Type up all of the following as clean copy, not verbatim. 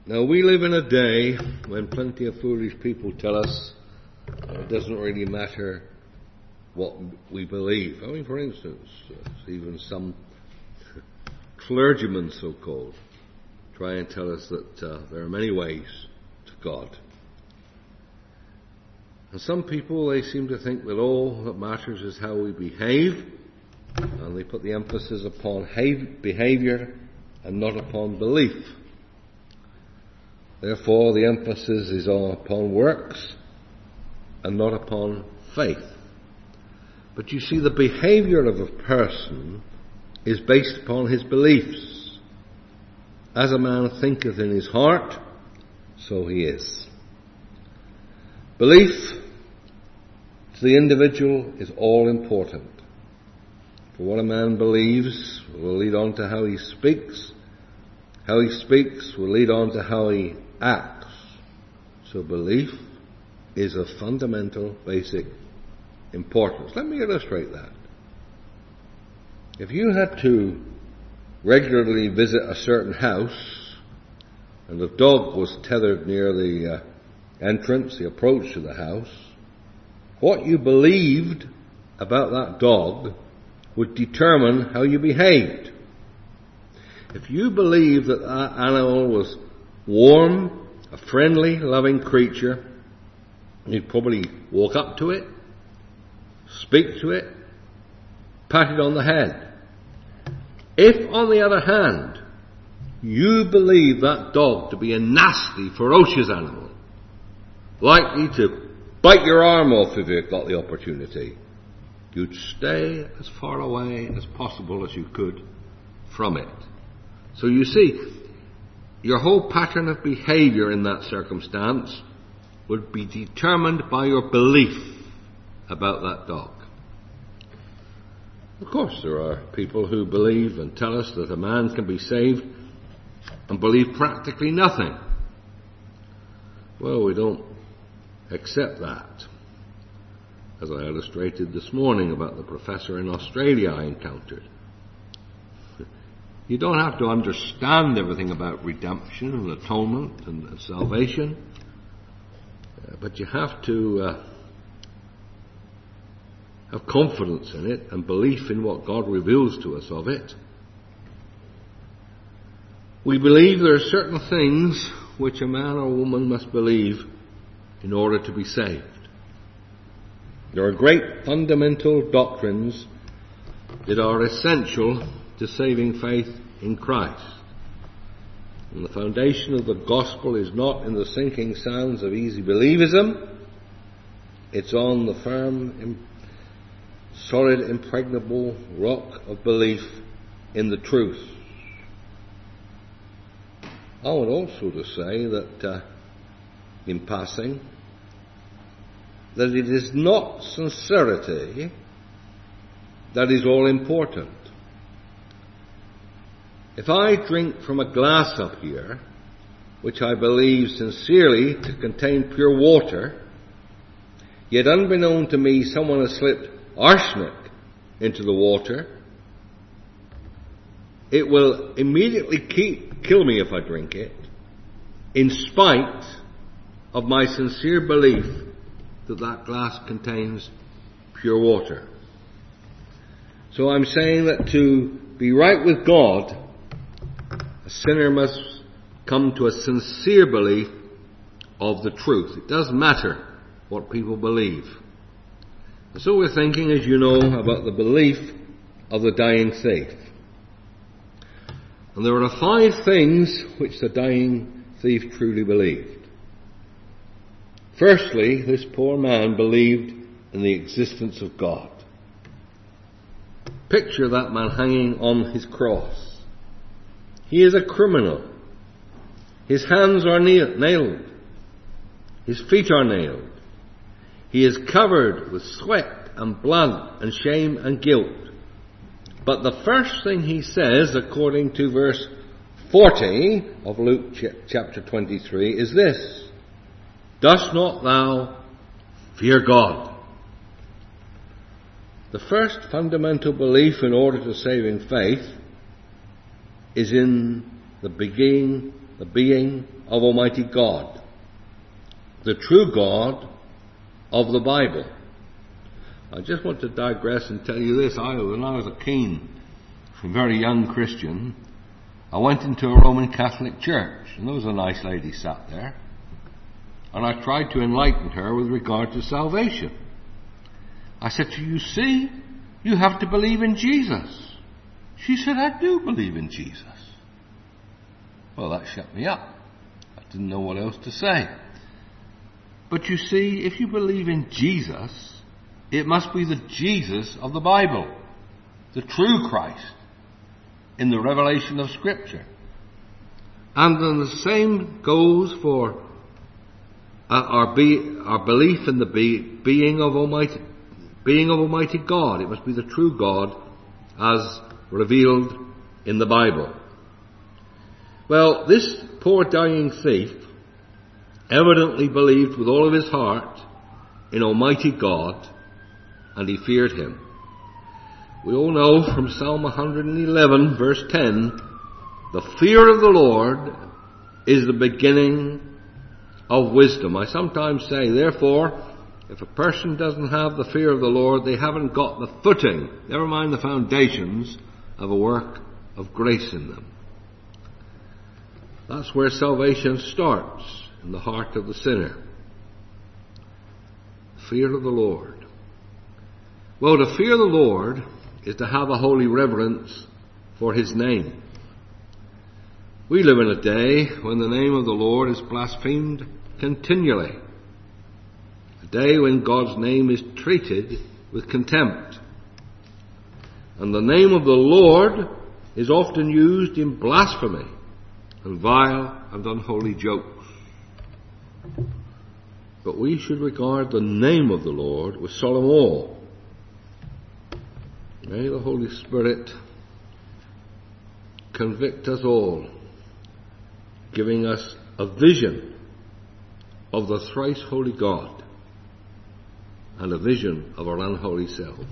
Now, we live in a day when plenty of foolish people tell us it doesn't really matter what we believe. I mean, for instance, even some clergymen, so-called, try and tell us that there are many ways to God. And some people, they seem to think that all that matters is how we behave, and they put the emphasis upon behaviour and not upon belief. Therefore, the emphasis is upon works and not upon faith. But you see, the behaviour of a person is based upon his beliefs. As a man thinketh in his heart, so he is. Belief to the individual is all important. For what a man believes will lead on to how he speaks. How he speaks will lead on to how he acts. So belief is of fundamental, basic importance. Let me illustrate that. If you had to regularly visit a certain house, and the dog was tethered near the entrance, the approach to the house, what you believed about that dog would determine how you behaved. If you believed that that animal was warm, a friendly, loving creature, you'd probably walk up to it, speak to it, pat it on the head. If, on the other hand, you believe that dog to be a nasty, ferocious animal, likely to bite your arm off if you've got the opportunity, you'd stay as far away as possible as you could from it. So you see, your whole pattern of behaviour in that circumstance would be determined by your belief about that dog. Of course, there are people who believe and tell us that a man can be saved and believe practically nothing. Well, we don't accept that. As I illustrated this morning about the professor in Australia I encountered. You don't have to understand everything about redemption and atonement and salvation, but you have to have confidence in it and belief in what God reveals to us of it. We believe there are certain things which a man or woman must believe in order to be saved. There are great fundamental doctrines that are essential to saving faith in Christ. And the foundation of the gospel is not in the sinking sands of easy believism. It's on the firm, solid, impregnable rock of belief in the truth. I want also to say that, in passing, that it is not sincerity that is all important. If I drink from a glass up here, which I believe sincerely to contain pure water, yet unbeknown to me someone has slipped arsenic into the water, it will immediately kill me if I drink it, in spite of my sincere belief that that glass contains pure water. So I'm saying that to be right with God, a sinner must come to a sincere belief of the truth. It doesn't matter what people believe. And so we're thinking, as you know, about the belief of the dying thief. And there are 5 things which the dying thief truly believed. Firstly, this poor man believed in the existence of God. Picture that man hanging on his cross. He is a criminal. His hands are nailed. His feet are nailed. He is covered with sweat and blood and shame and guilt. But the first thing he says, according to verse 40 of Luke chapter 23, is this: "Dost not thou fear God?" The first fundamental belief in order to saving faith is in the being the being of Almighty God, the true God of the Bible. I just want to digress and tell you this. When I was a keen, very young Christian, I went into a Roman Catholic church, and there was a nice lady sat there, and I tried to enlighten her with regard to salvation. I said to her, you see, you have to believe in Jesus. She said, I do believe in Jesus. Well, that shut me up. I didn't know what else to say. But you see, if you believe in Jesus, it must be the Jesus of the Bible, the true Christ, in the revelation of Scripture. And then the same goes for our belief in the being of Almighty God. It must be the true God as revealed in the Bible. Well, this poor dying thief evidently believed with all of his heart in Almighty God, and he feared him. We all know from Psalm 111 verse 10, the fear of the Lord is the beginning of wisdom. I sometimes say, therefore, if a person doesn't have the fear of the Lord, they haven't got the footing, never mind the foundations, of a work of grace in them. That's where salvation starts, in the heart of the sinner. Fear of the Lord. Well, to fear the Lord is to have a holy reverence for His name. We live in a day when the name of the Lord is blasphemed continually. A day when God's name is treated with contempt. And the name of the Lord is often used in blasphemy and vile and unholy jokes. But we should regard the name of the Lord with solemn awe. May the Holy Spirit convict us all, giving us a vision of the thrice holy God and a vision of our unholy selves.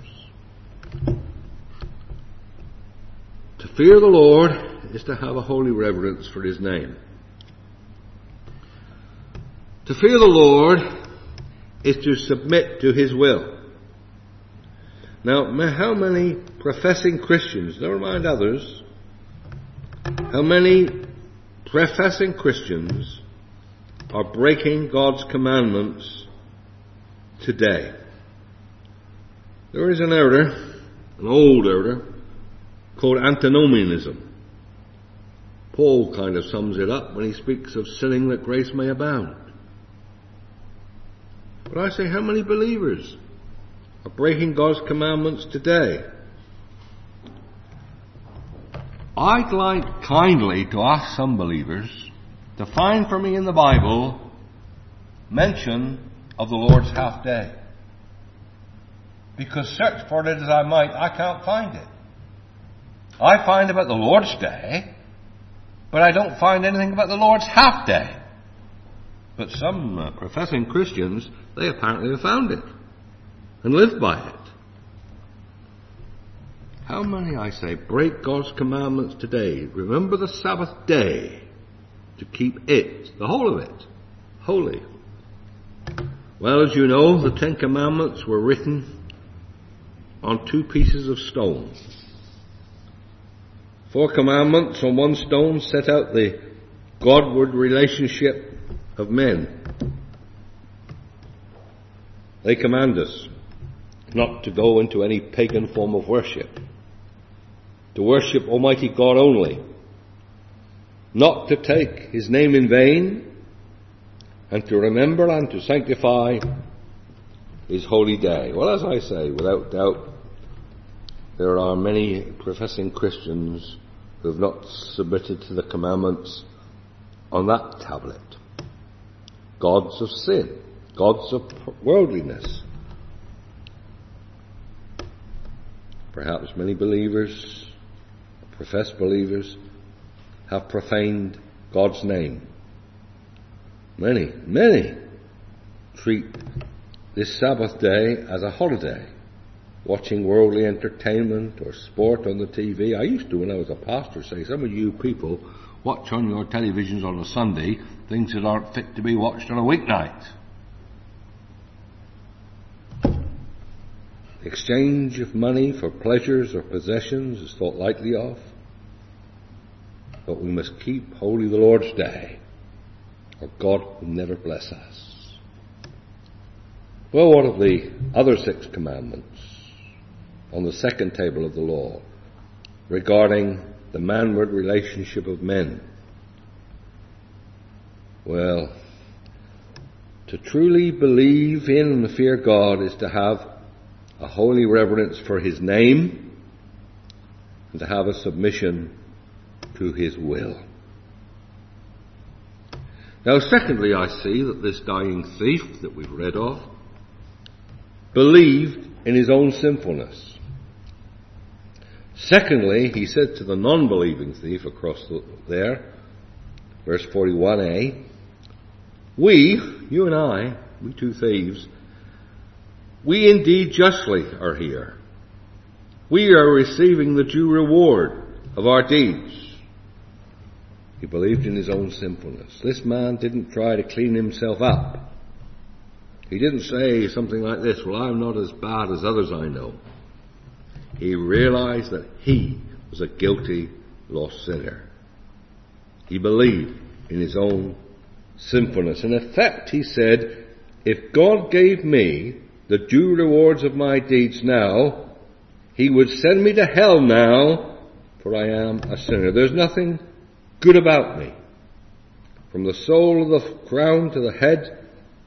To fear the Lord is to have a holy reverence for His name. To fear the Lord is to submit to His will. Now, how many professing Christians, never mind others, how many professing Christians are breaking God's commandments today? There is an error, an old error, called antinomianism. Paul kind of sums it up when he speaks of sinning that grace may abound. But I say, how many believers are breaking God's commandments today? I'd like kindly to ask some believers to find for me in the Bible mention of the Lord's half day. Because search for it as I might, I can't find it. I find about the Lord's day, but I don't find anything about the Lord's half day. But some professing Christians, they apparently have found it and live by it. How many, I say, break God's commandments today? Remember the Sabbath day to keep it, the whole of it, holy. Well, as you know, the 10 Commandments were written on 2 pieces of stone. 4 commandments on 1 stone set out the Godward relationship of men. They command us not to go into any pagan form of worship, to worship Almighty God only, not to take His name in vain, and to remember and to sanctify His holy day. Well, as I say, without doubt, there are many professing Christians who have not submitted to the commandments on that tablet. Gods of sin, gods of worldliness. Perhaps many believers, professed believers, have profaned God's name. Many treat this Sabbath day as a holiday, watching worldly entertainment or sport on the TV. I used to, when I was a pastor, say, some of you people watch on your televisions on a Sunday things that aren't fit to be watched on a weeknight. The exchange of money for pleasures or possessions is thought lightly of, but we must keep holy the Lord's day, or God will never bless us. Well, what of the other 6 commandments on the second table of the law regarding the manward relationship of men? Well, to truly believe in and fear God is to have a holy reverence for His name and to have a submission to His will. Now, secondly, I see that this dying thief that we've read of believed in his own sinfulness. Secondly, he said to the non-believing thief across there, verse 41a, we, you and I, we 2 thieves, we indeed justly are here. We are receiving the due reward of our deeds. He believed in his own sinfulness. This man didn't try to clean himself up. He didn't say something like this, well, I'm not as bad as others I know. He realized that he was a guilty, lost sinner. He believed in his own sinfulness. In effect, he said, if God gave me the due rewards of my deeds now, He would send me to hell now, for I am a sinner. There's nothing good about me. From the sole of the crown to the head,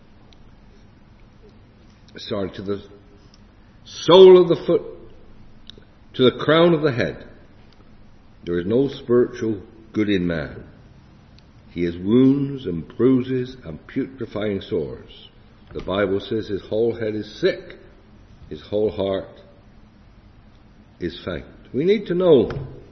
to the sole of the foot, to the crown of the head, there is no spiritual good in man. He has wounds and bruises and putrefying sores. The Bible says his whole head is sick. His whole heart is faint. We need to know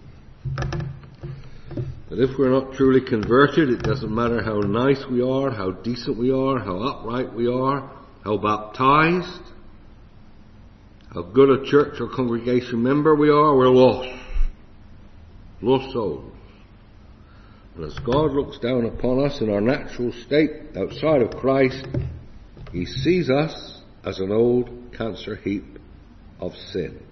that if we're not truly converted, it doesn't matter how nice we are, how decent we are, how upright we are, how baptized, how good a church or congregation member we are, we're lost. Lost souls. And as God looks down upon us in our natural state outside of Christ, He sees us as an old cancer heap of sin.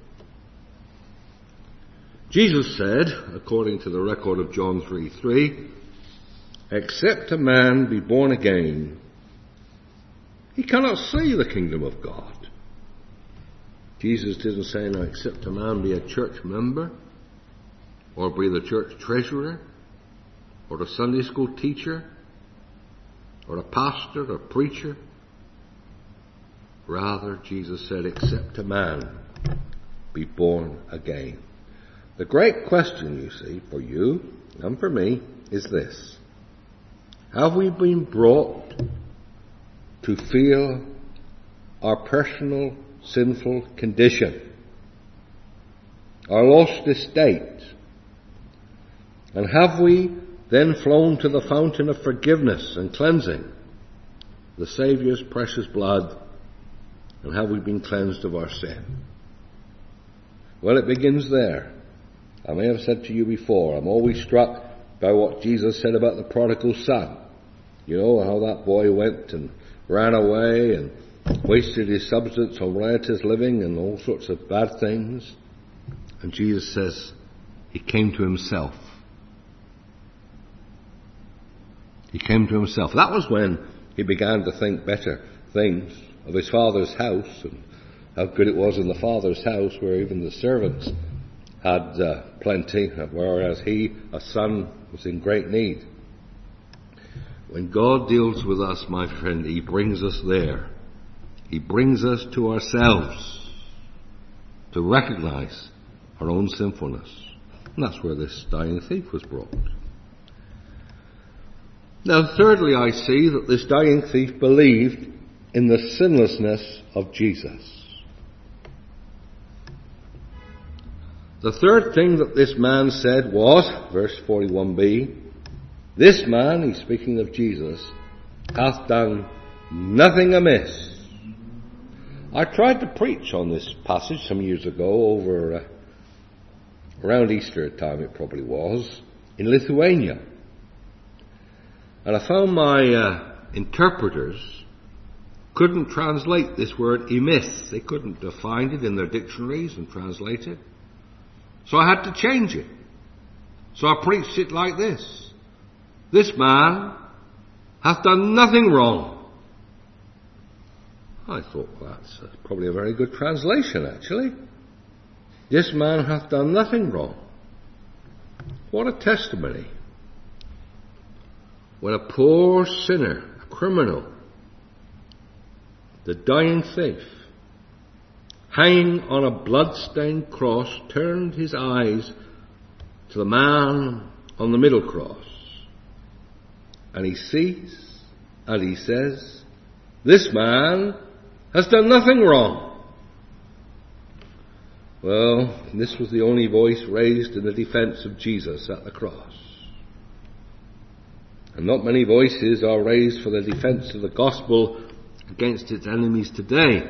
Jesus said, according to the record of John 3:3, except a man be born again, he cannot see the kingdom of God. Jesus didn't say, now, except a man be a church member, or be the church treasurer, or a Sunday school teacher, or a pastor, or preacher. Rather, Jesus said, except a man be born again. The great question, you see, for you and for me is this. Have we been brought to feel our personal sinful condition, our lost estate? And have we then flown to the fountain of forgiveness and cleansing, the Saviour's precious blood, and have we been cleansed of our sin? Well, it begins there. I may have said to you before, I'm always struck by what Jesus said about the prodigal son. You know, how that boy went and ran away and wasted his substance on riotous living and all sorts of bad things. And Jesus says he came to himself. He came to himself. That was when he began to think better things of his father's house and how good it was in the father's house where even the servants had plenty, whereas he, a son, was in great need. When God deals with us, my friend, He brings us there. He brings us to ourselves to recognize our own sinfulness. And that's where this dying thief was brought. Now, thirdly, I see that this dying thief believed in the sinlessness of Jesus. The third thing that this man said was, verse 41b, this man, he's speaking of Jesus, hath done nothing amiss. I tried to preach on this passage some years ago over around Easter time it probably was, in Lithuania. And I found my interpreters couldn't translate this word emis. They couldn't find it in their dictionaries and translate it. So I had to change it. So I preached it like this. This man hath done nothing wrong. I thought, well, that's probably a very good translation, actually. This man hath done nothing wrong. What a testimony. When a poor sinner, a criminal, the dying thief, hanging on a blood-stained cross, turned his eyes to the man on the middle cross, and he sees and he says, this man has done nothing wrong. Well, this was the only voice raised in the defense of Jesus at the cross. And not many voices are raised for the defense of the gospel against its enemies today.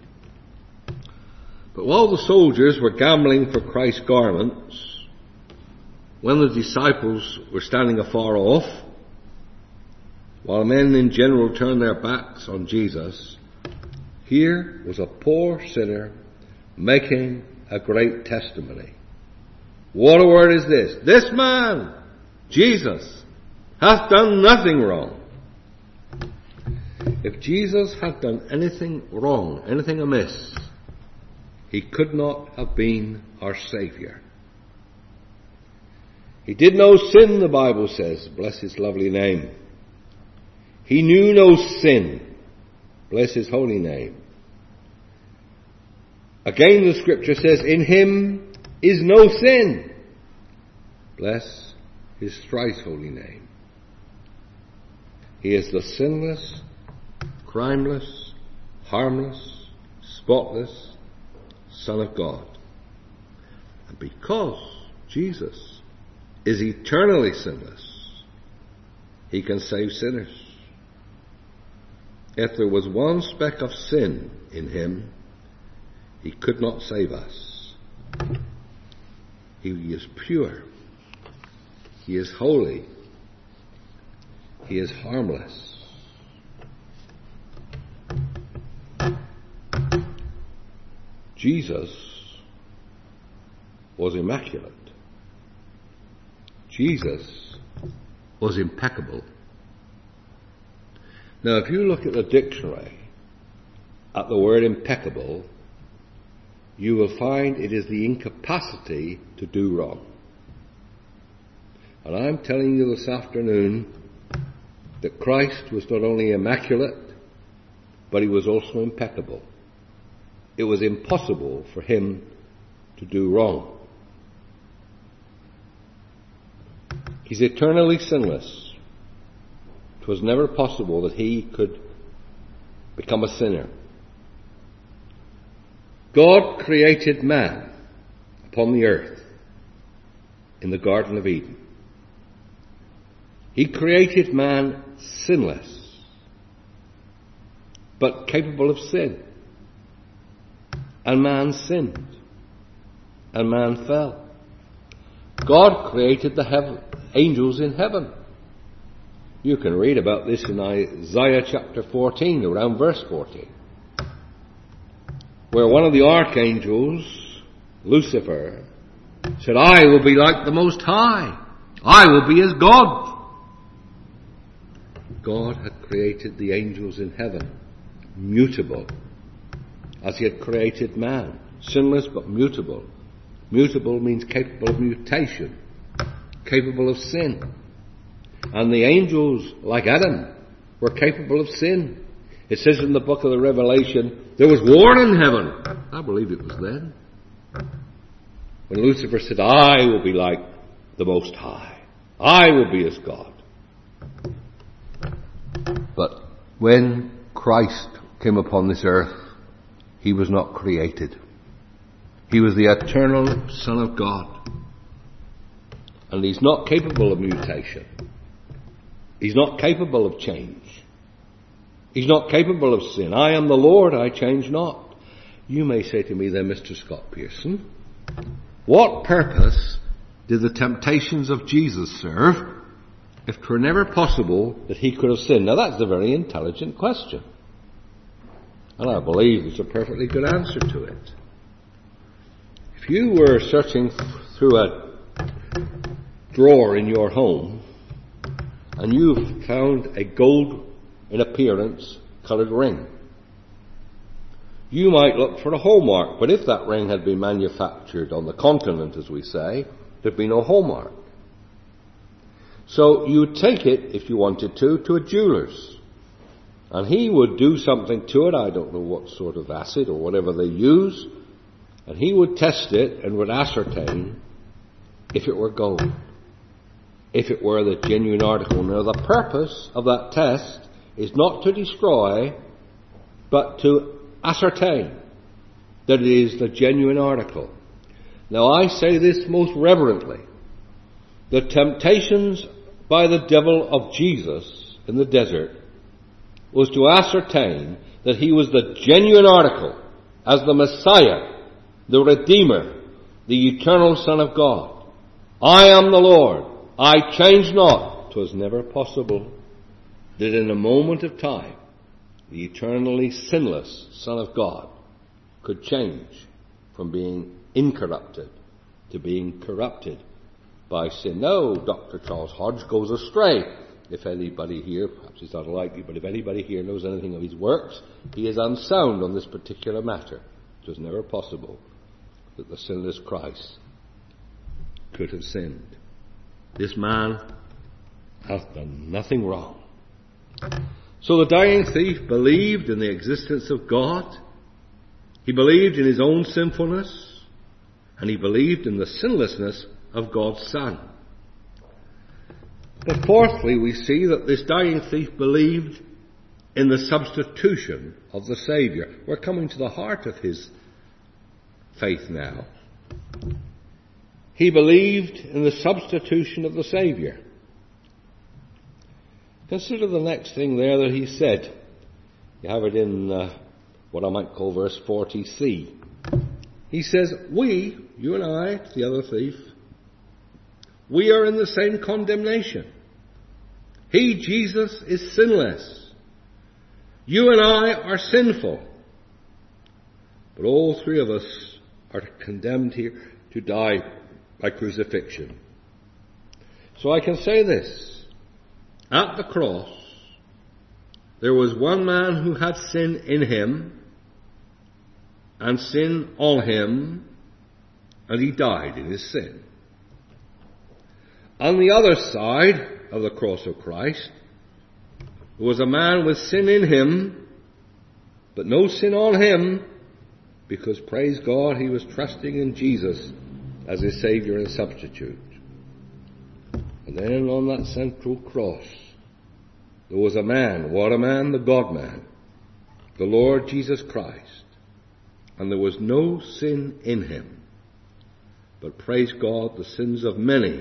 But while the soldiers were gambling for Christ's garments, when the disciples were standing afar off, while men in general turned their backs on Jesus, here was a poor sinner making a great testimony. What a word is this? This man, Jesus, hath done nothing wrong. If Jesus had done anything wrong, anything amiss, he could not have been our Saviour. He did no sin, the Bible says. Bless his lovely name. He knew no sin. Bless his holy name. Again the scripture says, in him is no sin. Bless his thrice holy name. He is the sinless, crimeless, harmless, spotless Son of God. And because Jesus is eternally sinless, he can save sinners. If there was one speck of sin in him, he could not save us. He is pure. He is holy. He is harmless. Jesus was immaculate. Jesus was impeccable. Now, if you look at the dictionary, at the word impeccable, you will find it is the incapacity to do wrong. And I'm telling you this afternoon that Christ was not only immaculate, but he was also impeccable. It was impossible for him to do wrong. He's eternally sinless. It was never possible that he could become a sinner. God created man upon the earth in the Garden of Eden. He created man sinless, but capable of sin. And man sinned. And man fell. God created the angels in heaven. You can read about this in Isaiah chapter 14, around verse 14. Where one of the archangels, Lucifer, said, I will be like the Most High. I will be as God. God had created the angels in heaven, mutable, as he had created man, sinless but mutable. Mutable means capable of mutation, capable of sin. And the angels, like Adam, were capable of sin. It says in the book of the Revelation, there was war in heaven. I believe it was then. When Lucifer said, I will be like the Most High. I will be as God. But when Christ came upon this earth, he was not created. He was the eternal Son of God. And he's not capable of mutation. He's not capable of change. He's not capable of sin. I am the Lord, I change not. You may say to me then, Mr. Scott Pearson, what purpose did the temptations of Jesus serve if 'twere never possible that he could have sinned? Now that's a very intelligent question. And I believe there's a perfectly good answer to it. If you were searching through a drawer in your home and you found a gold in appearance coloured ring, you might look for a hallmark, but if that ring had been manufactured on the continent, as we say, there'd be no hallmark. So you would take it, if you wanted to a jeweller's. And he would do something to it, I don't know what sort of acid or whatever they use, and he would test it and would ascertain if it were gold, if it were the genuine article. Now the purpose of that test is not to destroy, but to ascertain that it is the genuine article. Now I say this most reverently. The temptations by the devil of Jesus in the desert was to ascertain that he was the genuine article as the Messiah, the Redeemer, the eternal Son of God. I am the Lord. I change not. 'Twas never possible that in a moment of time the eternally sinless Son of God could change from being incorrupted to being corrupted by sin. No, Dr. Charles Hodge goes astray. If anybody here, perhaps it's not likely, but if anybody here knows anything of his works, he is unsound on this particular matter. It was never possible that the sinless Christ could have sinned. This man hath done nothing wrong. So the dying thief believed in the existence of God. He believed in his own sinfulness, and he believed in the sinlessness of God's Son. But fourthly, we see that this dying thief believed in the substitution of the Saviour. We're coming to the heart of his faith now. He believed in the substitution of the Saviour. Consider the next thing there that he said. You have it in what I might call verse 40c. He says, we, you and I, the other thief, we are in the same condemnation. He, Jesus, is sinless. You and I are sinful. But all three of us are condemned here to die by crucifixion. So I can say this. At the cross, there was one man who had sin in him and sin on him, and he died in his sin. On the other side of the cross of Christ, there was a man with sin in him, but no sin on him, because, praise God, he was trusting in Jesus as his Saviour and substitute. And then on that central cross, there was a man. What a man? The God-man, the Lord Jesus Christ. And there was no sin in him. But praise God, the sins of many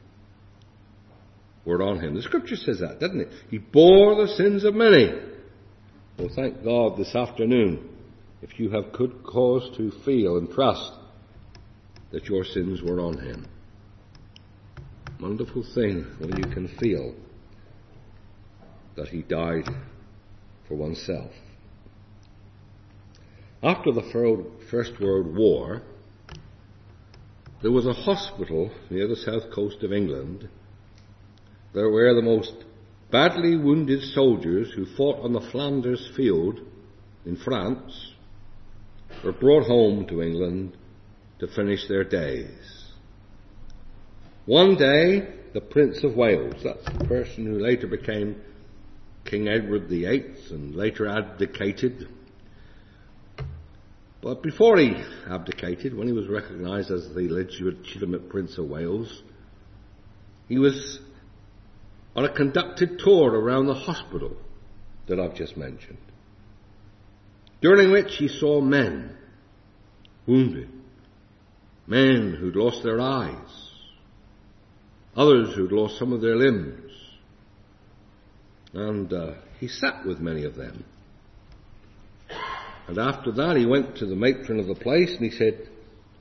were on him. The Scripture says that, doesn't it? He bore the sins of many. Well, thank God this afternoon, if you have good cause to feel and trust that your sins were on him. Wonderful thing when you can feel that he died for oneself. After the First World War, there was a hospital near the south coast of England where the most badly wounded soldiers who fought on the Flanders field in France were brought home to England to finish their days. One day, the Prince of Wales, that's the person who later became King Edward VIII and later abdicated. But before he abdicated, when he was recognised as the legitimate Prince of Wales, he was on a conducted tour around the hospital that I've just mentioned, during which he saw men wounded, men who'd lost their eyes, others who'd lost some of their limbs. And he sat with many of them. And after that he went to the matron of the place and he said,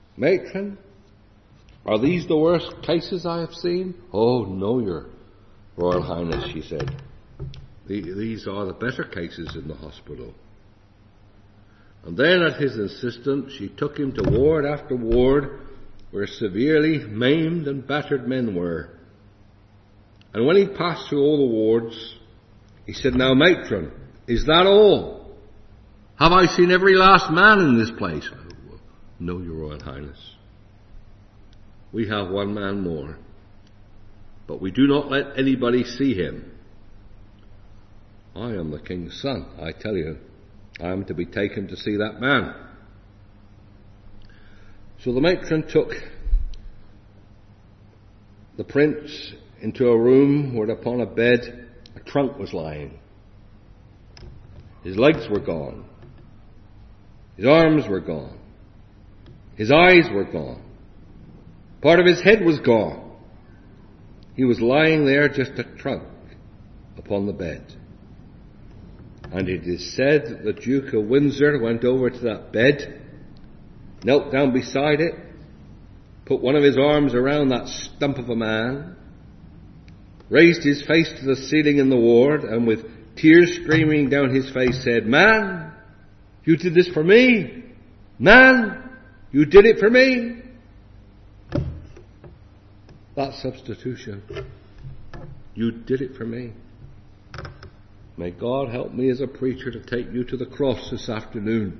"Matron, are these the worst cases I have seen?" "Oh no, your Royal Highness, she said, these are the better cases in the hospital. And then, at his insistence, she took him to ward after ward where severely maimed and battered men were. And when he passed through all the wards, he said, "Now, matron, is that all? Have I seen every last man in this place?" "No, Your Royal Highness. We have one man more, but we do not let anybody see him. I am the king's son, I tell you. I am to be taken to see that man." So the matron took the prince into a room where upon a bed a trunk was lying. His legs were gone. His arms were gone. His eyes were gone. Part of his head was gone. He was lying there, just a trunk, upon the bed. And it is said that the Duke of Windsor went over to that bed, knelt down beside it, put one of his arms around that stump of a man, raised his face to the ceiling in the ward, and with tears streaming down his face said, "Man, you did this for me. Man, you did it for me." That substitution. You did it for me. May God help me as a preacher to take you to the cross this afternoon.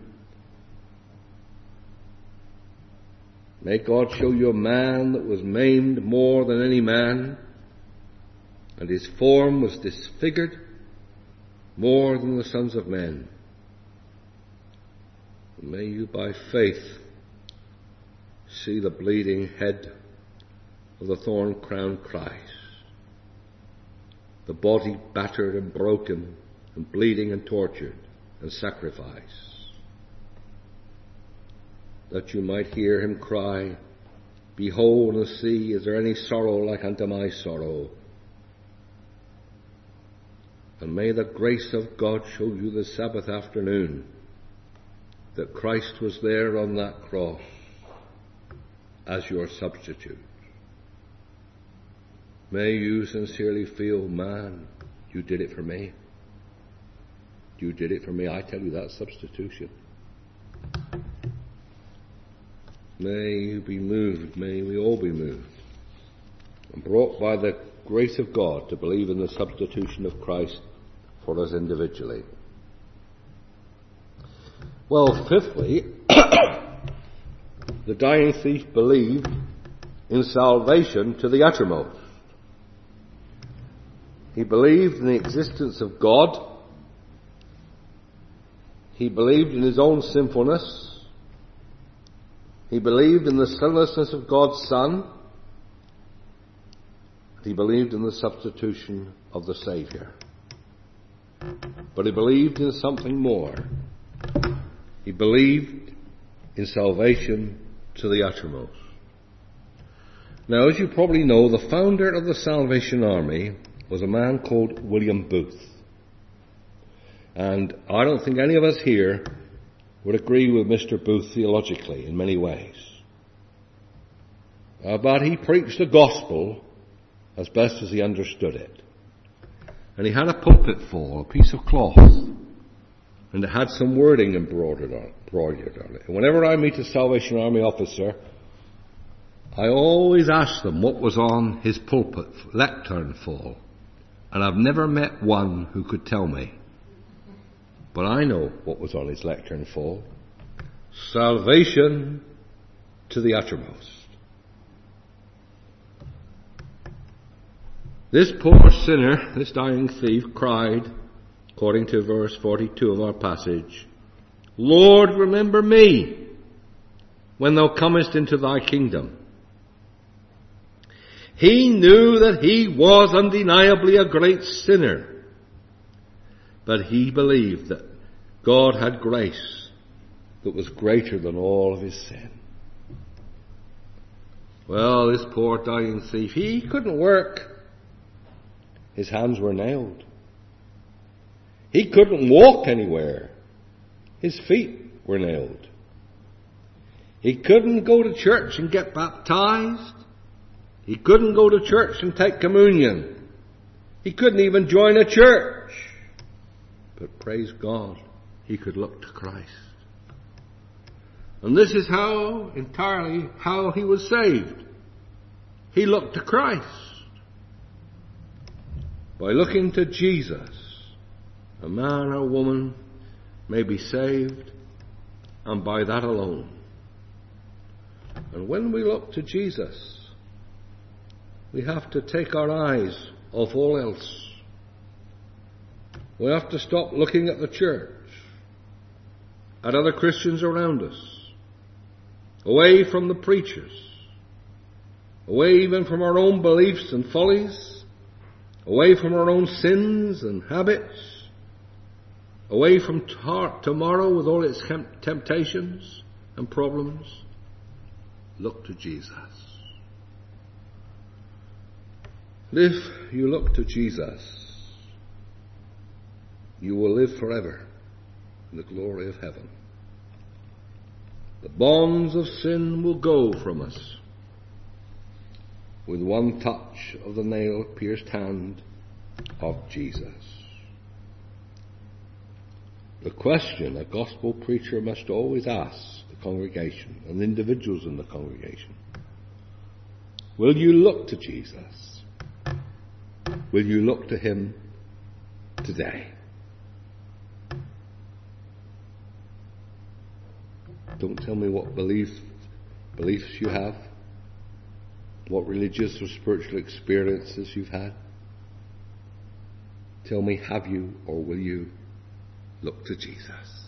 May God show you a man that was maimed more than any man, and his form was disfigured more than the sons of men. And may you by faith see the bleeding head of the thorn-crowned Christ, the body battered and broken and bleeding and tortured and sacrificed, that you might hear him cry, "Behold and see, is there any sorrow like unto my sorrow?" And may the grace of God show you this Sabbath afternoon that Christ was there on that cross as your substitute. May you sincerely feel, "Man, you did it for me. You did it for me." I tell you, that substitution. May you be moved, may we all be moved, and brought by the grace of God to believe in the substitution of Christ for us individually. Well, fifthly, the dying thief believed in salvation to the uttermost. He believed in the existence of God. He believed in his own sinfulness. He believed in the sinlessness of God's Son. He believed in the substitution of the Saviour. But he believed in something more. He believed in salvation to the uttermost. Now, as you probably know, the founder of the Salvation Army was a man called William Booth. And I don't think any of us here would agree with Mr. Booth theologically in many ways. But he preached the gospel as best as he understood it. And he had a pulpit fall, a piece of cloth, and it had some wording embroidered on it. And whenever I meet a Salvation Army officer, I always ask them what was on his pulpit lectern fall. And I've never met one who could tell me. But I know what was on his lectern fall. Salvation to the uttermost. This poor sinner, this dying thief, cried, according to verse 42 of our passage, "Lord, remember me when thou comest into thy kingdom." He knew that he was undeniably a great sinner, but he believed that God had grace that was greater than all of his sin. Well, this poor dying thief, he couldn't work. His hands were nailed. He couldn't walk anywhere. His feet were nailed. He couldn't go to church and get baptized. He couldn't go to church and take communion. He couldn't even join a church. But praise God, he could look to Christ. And this is entirely how he was saved. He looked to Christ. By looking to Jesus, a man or woman may be saved, and by that alone. And when we look to Jesus, we have to take our eyes off all else. We have to stop looking at the church, at other Christians around us, away from the preachers, away even from our own beliefs and follies, away from our own sins and habits, away from tomorrow with all its temptations and problems. Look to Jesus. And if you look to Jesus, you will live forever in the glory of heaven. The bonds of sin will go from us with one touch of the nail-pierced hand of Jesus. The question a gospel preacher must always ask the congregation and individuals in the congregation: will you look to Jesus? Will you look to him today? Don't tell me what beliefs you have, what religious or spiritual experiences you've had. Tell me, have you or will you look to Jesus?